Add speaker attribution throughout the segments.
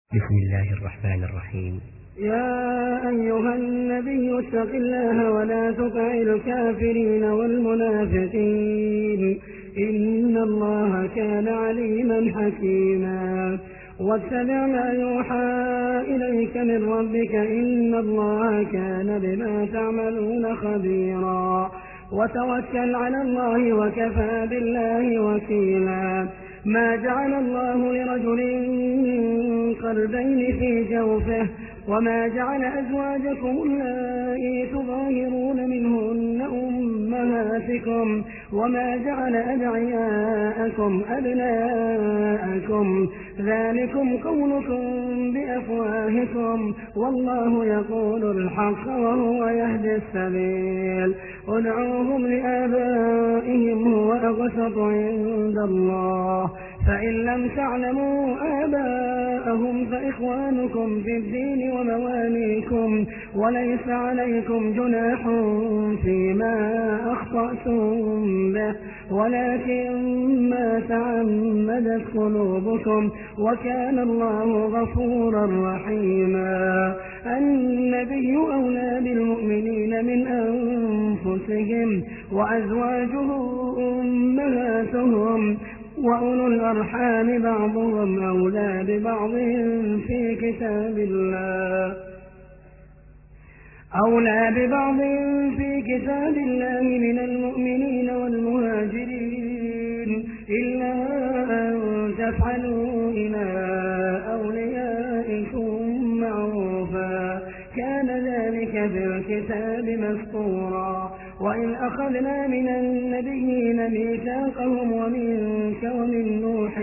Speaker 1: بسم الله الرحمن الرحيم.
Speaker 2: يا أيها النبي اتق الله ولا تطع الكافرين والمنافقين إن الله كان عليما حكيما. واتبع ما يوحى إليك من ربك إن الله كان بما تعملون خبيرا. وتوكل على الله وكفى بالله وكيلا. ما جعل الله لرجل من قلبين في جوفه وما جعل أزواجكم اللائي تظاهرون منهن أمهاتكم وما جعل أدعياءكم أبناءكم ذلكم قولكم بأفواهكم والله يقول الحق وهو يهدي السبيل. ادعوهم لآبائهم هو أقسط عند الله فإن لم تعلموا آباءهم فإخوانكم في الدين ومواليكم وليس عليكم جناح فيما أخطأتم به ولكن ما تعمدت قلوبكم وكان الله غفورا رحيما. النبي أولى بالمؤمنين من أنفسهم وأزواجه أمهاتهم وأولو الأرحام بعضهم أولى ببعض في كتاب الله من المؤمنين والمهاجرين إلا أن تفعلوا إلى أوليائكم معروفا كان ذلك في الكتاب مسطورا. وإن أخذنا من النبيين ميثاقهم ومنك ومن نوح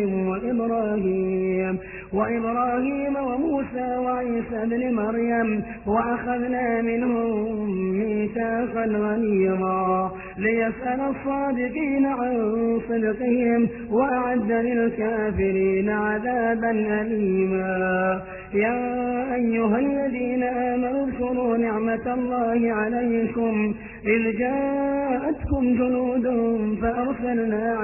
Speaker 2: وإبراهيم وموسى وعيسى بن مريم وأخذنا منهم ميثاقا غليظا ليسأل الصادقين عن صدقهم وأعد للكافرين عذابا أليما. يا أيها الذين آمنوا اذكروا نعمة الله عليكم إذ جاءتكم جنود فأرسلنا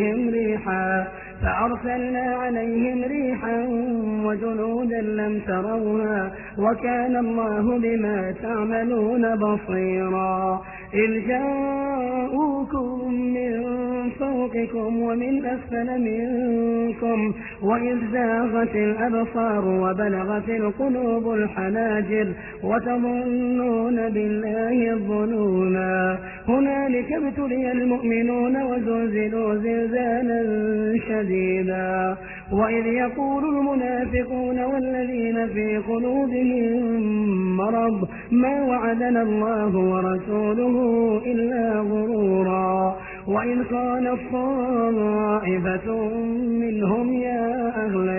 Speaker 2: عليهم ريحا وجنودا لم تروها وكان الله بما تعملون بصيرا. إذ جاءوكم من فوقكم ومن أسفل منكم وإذ زاغت الأبصار وبلغت القلوب الحناجر وتظنون بالله الظنونا هنالك ابتلي المؤمنون وزلزلوا زلزالا شديدا. وإذ يقول المنافقون والذين في قلوبهم مرض ما وعدنا الله ورسوله إلا غرورا. وإن قال طائفة منهم يا أهل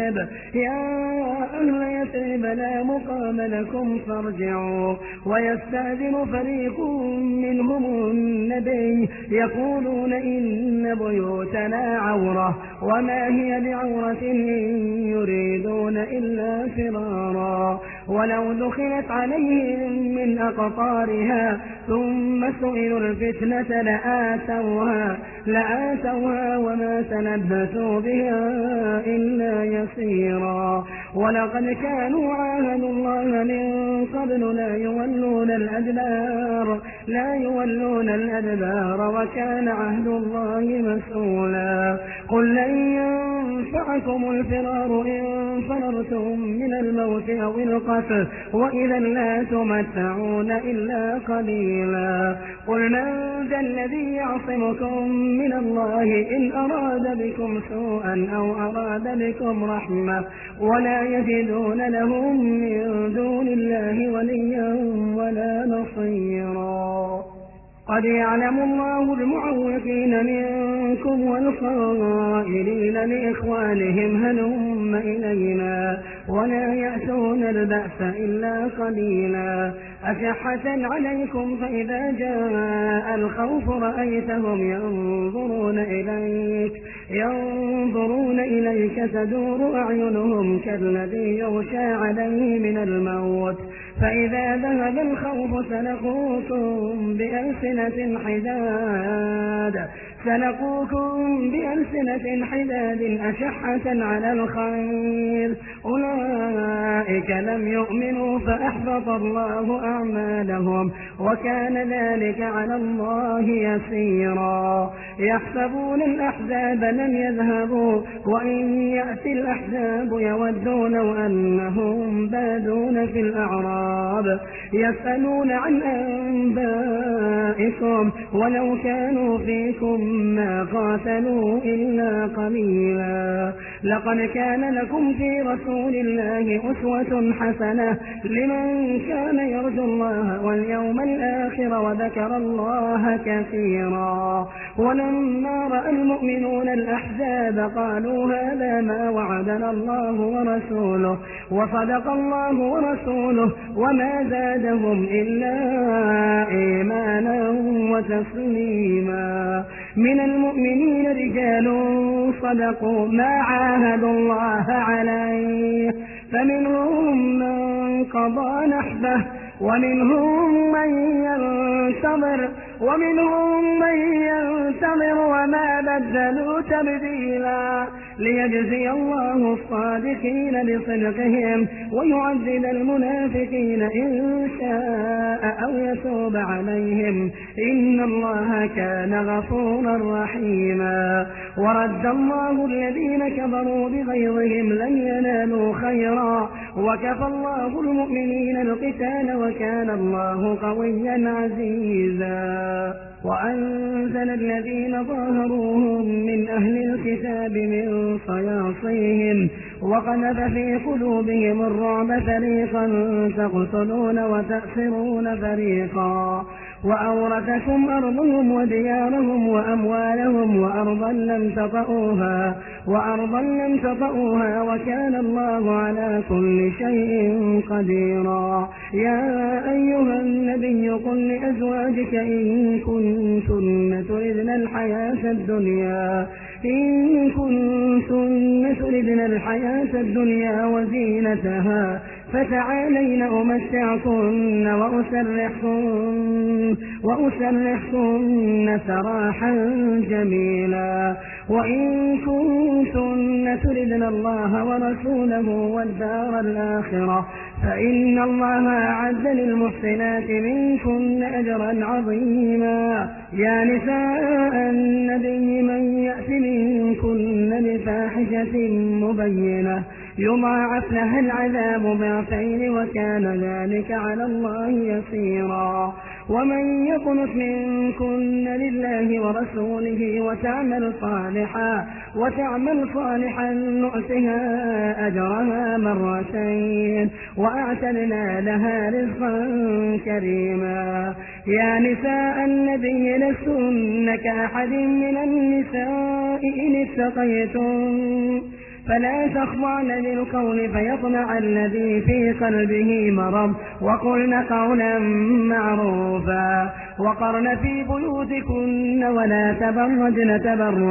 Speaker 2: يثرب لا مقام لكم فارجعوا ويستأذن فريق منهم النبي يقولون إن بيوتنا عورة وما هي بعورة إن يريدون إلا فرارا. ولو دخلت عليهم من أقطارها ثم سئلوا الفتنة لآتوها وما تلبثوا بها إلا يسيرا. ولقد كانوا عاهدوا الله من قبل لا يولون الأدبار وكان عهد الله مسؤولا. قل لن ينفعكم الفرار إن فررتم من الموت أو القتل وإذا لا تمتعون إلا قليلا. قل من ذا الذي يعصمكم من الله إن أراد بكم سوءا أو أراد بكم رحمة ولا يجدون لهم من دون الله وليا ولا نصيرا. قد يعلم الله المعوقين منكم والقائلين لإخوانهم هلم إلينا ولا يأتون البأس إلا قليلا. أشحة عليكم فإذا جاء الخوف رأيتهم ينظرون إليك تدور أعينهم كالذي يغشى عليه من الموت فإذا ذهب الخوف سلقوكم بألسنة حداد أشحة على الخير أولئك لم يؤمنوا فأحبط الله أعمالهم وكان ذلك على الله يسيرا. يحسبون الأحزاب لم يذهبوا وإن يأتي الأحزاب يودون لو أنهم بادون في الأعراب يسألون عن أنبائكم ولو كانوا فيكم ما قاتلوا إلا قليلا. لقد كان لكم في رسول الله أسوة حسنة لمن كان يرجو الله واليوم الآخر وذكر الله كثيرا. ولما رأى المؤمنون الأحزاب قالوا هذا ما وعدنا الله ورسوله وصدق الله ورسوله وما زادهم إلا إيمانا وتسليما. من المؤمنين رجال صدقوا ما عاهدوا الله عليه فمنهم من قضى نحبه ومنهم من ينتظر وما بدلوا تبديلا. ليجزي الله الصادقين بصدقهم ويعذب المنافقين إن شاء أو يتوب عليهم إن الله كان غفورا رحيما. ورد الله الذين كفروا بغيظهم لم ينالوا خيرا وكفى الله المؤمنين القتال وكان الله قويا عزيزا. وأنزل الذين ظاهروهم من أهل الكتاب من صياصيهم وقذف في قلوبهم الرعب فريقا تقتلون وتأسرون فريقا. وأورثكم أرضهم وديارهم وأموالهم وأرضا لم تطئوها وكان الله على كل شيء قديرا. يا أيها النبي قل لأزواجك إن كنتن تردن الحياة الدنيا وزينتها فتعالين أمتعكن وأسرحكن سراحا جميلا. وإن كنتن تردن الله ورسوله والدار الآخرة فإن الله أعد للمحسنات منكن أجرا عظيما. يا نساء النبي من يأت منكن بفاحشة مبينة يضاعف لها العذاب ضعفين وكان ذلك على الله يسيرا. ومن يقنت منكن لله ورسوله وتعمل صالحا نؤتها أجرها مرتين وأعتدنا لها رزقا كريما. يا نساء النبي لستن كأحد من النساء إن اتقيتم فلا تخضعن بالقول فيطمع الذي في قلبه مرض وقلن قولا معروفا. وقرن في بيوتكن ولا تبرجن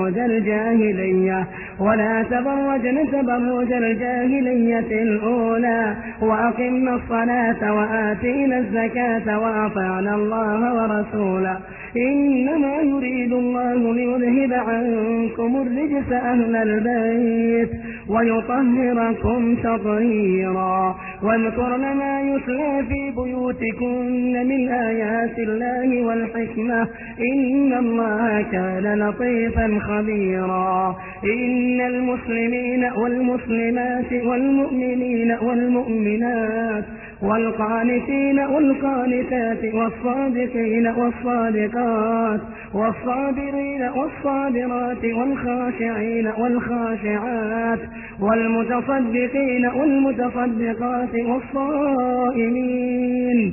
Speaker 2: تبرج الجاهلية الأولى وأقمنا الصلاة وآتينا الزكاة وأطعنا الله ورسوله إنما يريد الله ليذهب عنكم الرجس أهل البيت ويطهركم تطهيرا. واذكرن ما يتلى في بيوتكن من آيات الله والحكمة إن الله كان لطيفا خبيرا. إن المسلمين والمسلمات والمؤمنين والمؤمنات والقانتين والقانتات والصادقين والصادقات والصابرين والصابرات والخاشعين والخاشعات والمتصدقين والمتصدقات والصائمين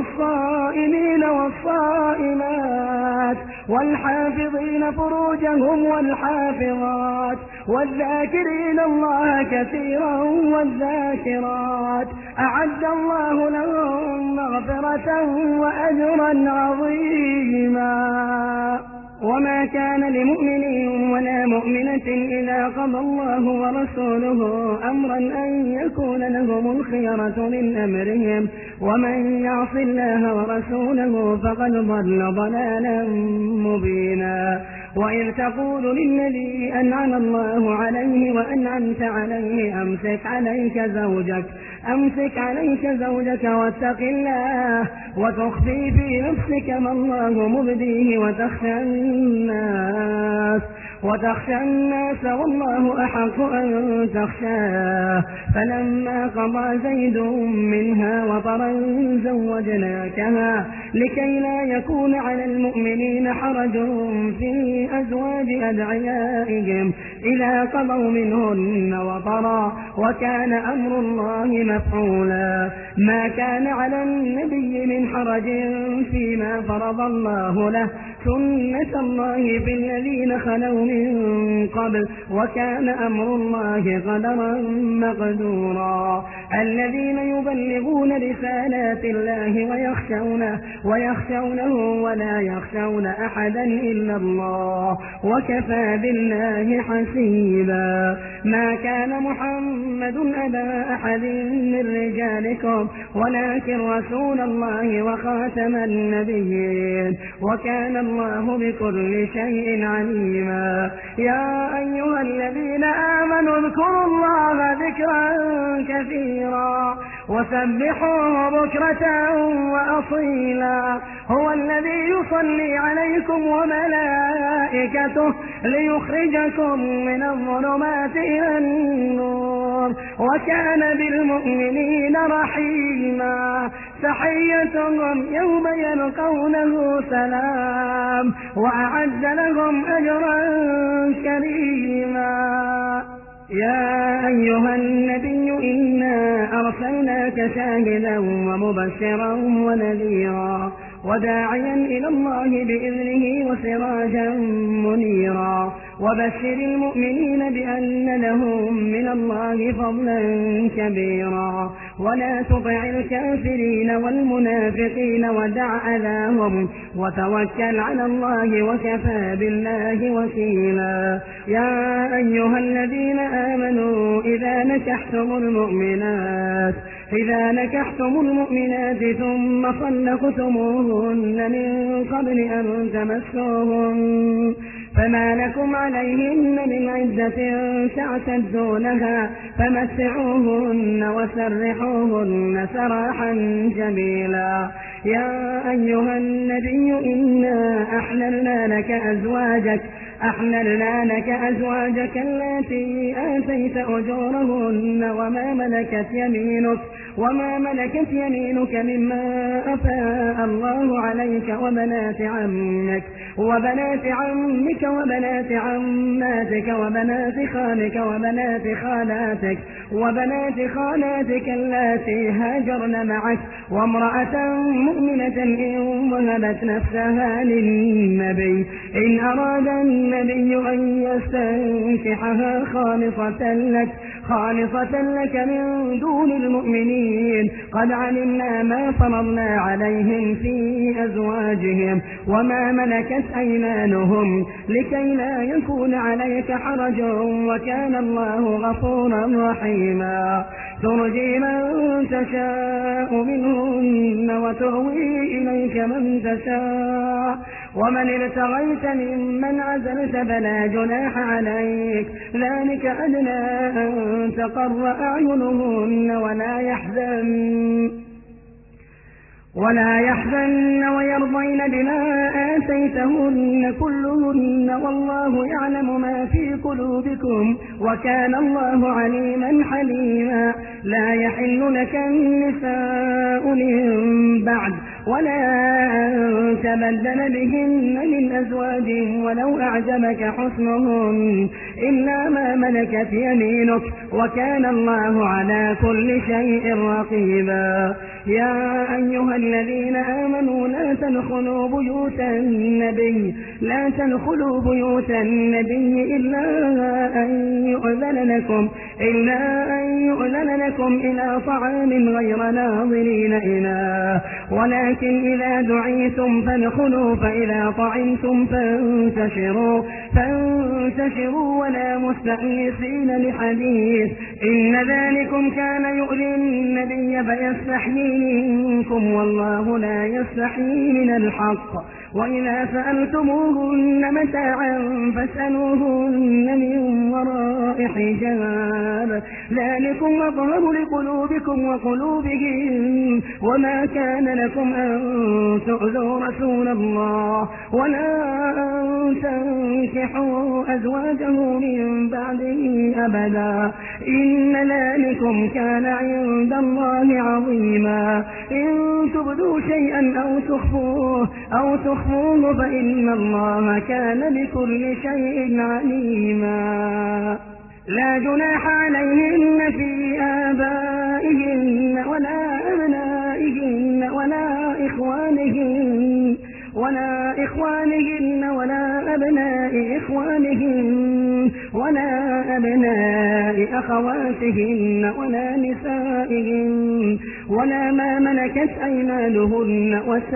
Speaker 2: والصائمات والحافظين فروجهم والحافظات والذاكرين الله كثيرا والذاكرات أعد الله لهم مغفرة وأجرا عظيما. وما كان لمؤمن ولا مؤمنة إذا قضى الله ورسوله أمرا أن يكون لهم الخيرة من أمرهم ومن يعص الله ورسوله فقد ضل ضلالا مبينا. وإذ تقول للذي أنعم الله عليه وأنعمت عليه أمسك عليك زوجك أمسك عليك زوجك واتق الله وتخفي في نفسك ما الله مبديه وتخشى الناس والله أحق أن تخشاه. فلما قضى زيد منها وطرا زوجناكها لكي لا يكون على المؤمنين حرج في أزواج أدعيائهم إذا قضوا منهن وطرا وكان أمر الله مفعولا. ما كان على النبي من حرج فيما فرض الله له سنة الله في الذين خلوا من قبل وكان أمر الله قدرا مقدورا. الذين يبلغون رسالات الله ويخشونه ولا يخشون أحدا إلا الله وكفى بالله حسيبا. ما كان محمد أبا أحد من رجالكم ولكن رسول الله وخاتم النبيين وكان الله بكل شيء عليما. يا أيها الذين آمنوا اذكروا الله ذكرا كثيرا وسبحوه بكرة وأصيلا. هو الذي يصلي عليكم وملائكته ليخرجكم من الظلمات إلى النور وكان بالمؤمنين رحيما. تحيتهم يوم يلقونه سلام وأعد لهم أجرا كريما. يا أيها النبي إنا أرسلناك شاهدا ومبشرا ونذيرا وداعيا إلى الله بإذنه وسراجا منيرا. وبشر المؤمنين بأن لهم من الله فضلا كبيرا. ولا تطع الكافرين والمنافقين ودع أذاهم وتوكل على الله وكفى بالله وكيلا. يا أيها الذين آمنوا إذا نكحتم المؤمنات ثم طلقتموهن من قبل أن تمسوهن فما لكم عليهن من عدة تعتدونها فمتعوهن وسرحوهن سراحا جميلا. يا أيها النبي إنا أحللنا لك أزواجك التي آتيت أجورهن وما ملكت يمينك مما أفاء الله عليك وبنات عمك وبنات عماتك وبنات خالك وبنات خالاتك اللاتي هاجرن معك وامرأة مؤمنة إن وهبت نفسها للنبي إن أراد النبي أن يستنكحها خالصة لك من دون المؤمنين. قد علمنا ما فرضنا عليهم في أزواجهم وما ملكت أيمانهم لكي لا يكون عليك حرج وكان الله غفورا رحيما. ترجي من تشاء منهن وتؤوي إليك من تشاء ومن ابتغيت ممن عزلت فلا جناح عليك. ذلك أدنى أن تقر أعينهن ولا يحزن ويرضين بما آتيتهن كلهن والله يعلم ما في قلوبكم وكان الله عليما حليما. لا يحل لك النساء من بعد ولا أن تبدل بهن من أزواج ولو أعجبك حسنهن إلا ما ملكت يمينك وكان الله على كل شيء رقيبا. يا أيها الذين آمنوا لا تدخلوا بيوت النبي إلا أن يؤذن لكم إلى طعام غير ناظرين إناه ولكن إذا دعيتم فادخلوا فإذا طعمتم فانتشروا ولا مستأنسين لحديث إن ذلكم كان يؤذي النبي فيستحيي منكم والله لا يستحيي من الحق وإذا سألتموهن متاعا فاسألوهن من وراء حجاب ذلكم أطهر لقلوبكم وقلوبهم وما كان لكم أن تؤذوا رسول الله ولا أن تنكحوا أزواجه من بعده أبدا إن ذلكم كان عند الله عظيما إن تبدوا شيئا أو تخفوه فإن الله كان بكل شيء عليما لا جناح عليهن في آبائهن ولا أبنائهن ولا إخوانهن ولا أبناء إخوانهن ولا أبناء أخواتهن ولا نسائهن ولا ما ملكت أيمانهن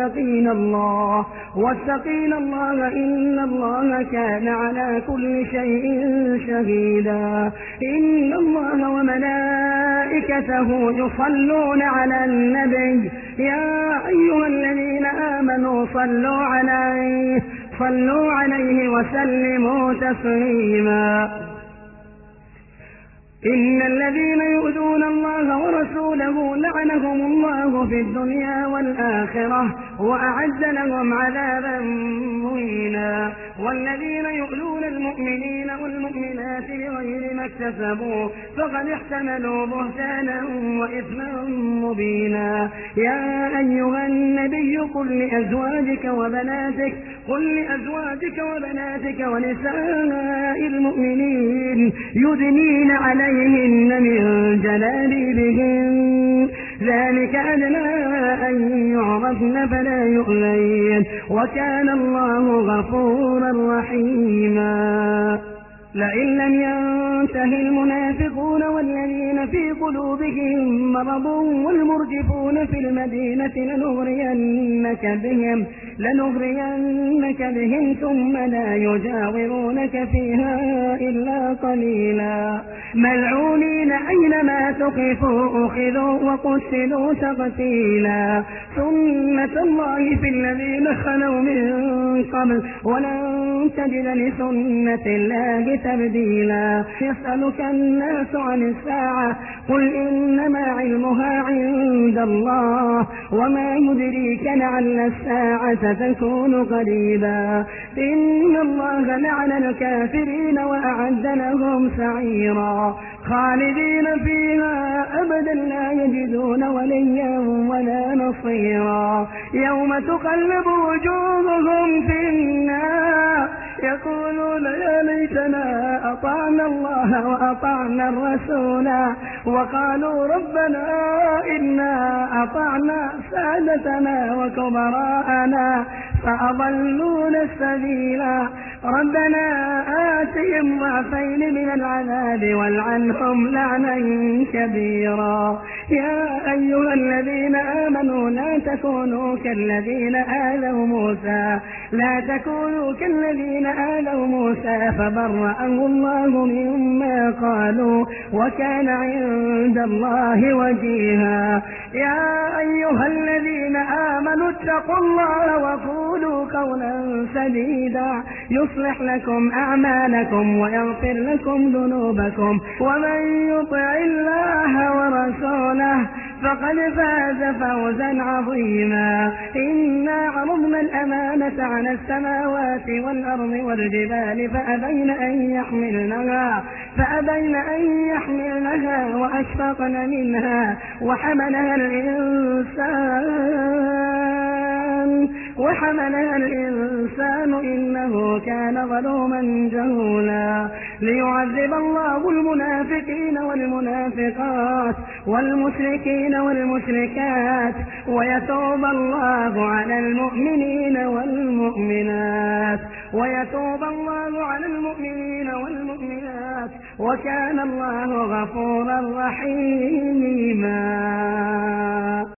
Speaker 2: واتقين الله إن الله كان على كل شيء شهيدا إن الله وملائكته يصلون على النبي يا أيها الذين آمنوا صلوا عليه وسلموا تسليما إن الذين يؤذون الله ورسوله لعنهم الله في الدنيا والآخرة وأعد لهم عذابا مهينا والذين يؤذون المؤمنين والمؤمنات بغير ما اكتسبوا فقد احتملوا بهتانا وإثما مبينا يا أيها النبي قل لأزواجك وبناتك ونساء المؤمنين يدنين عليهن من جلابيبهن ذلك أدنى أن يعرفن فلا يؤذين وكان الله غفورا رحيما لئن لم ينته المنافقون والذين في قلوبهم مرض والمرجفون في المدينة لنغرينك بهم ثم لا يجاورونك فيها إلا قليلا ملعونين أينما ثقفوا أخذوا وقتلوا تقتيلا سنة الله في الذين خلوا من قبل ولن تجد لسنة الله تبديلا يسألك الناس عن الساعة قل إنما علمها عند الله وما يدريك لعل الساعة تكون قريبا إن الله لعن الكافرين وأعد لهم سعيرا خالدين فيها أبدا لا يجدون وليا ولا نصيرا يوم تقلب وجوههم في النار يقولون يا ليتنا أطعنا الله وأطعنا الرسول وقالوا ربنا إنا أطعنا سادتنا وكبراءنا فأضلونا السبيلا ربنا آتهم ضعفين من العذاب والعنهم لعنا كبيرا يا أيها الذين آمنوا لا تكونوا كالذين آذوا موسى فبرأه الله مما قالوا وكان عند الله وجيها يا أيها الذين آمنوا اتقوا الله وقولوا قولا سديدا يصلح لكم أعمالكم ويغفر لكم ذنوبكم ومن يطع الله ورسوله فقد فاز فوزا عظيما إنا عرضنا الأمانة على السماوات والأرض والجبال فأبين أن يحملنها وأشفقن منها وحملها الإنسان إنه كان ظلوما جهولا ليعذب الله المنافقين والمنافقات والمشركين والمشركات ويتوب الله على المؤمنين والمؤمنات وكان الله غفورا رحيما.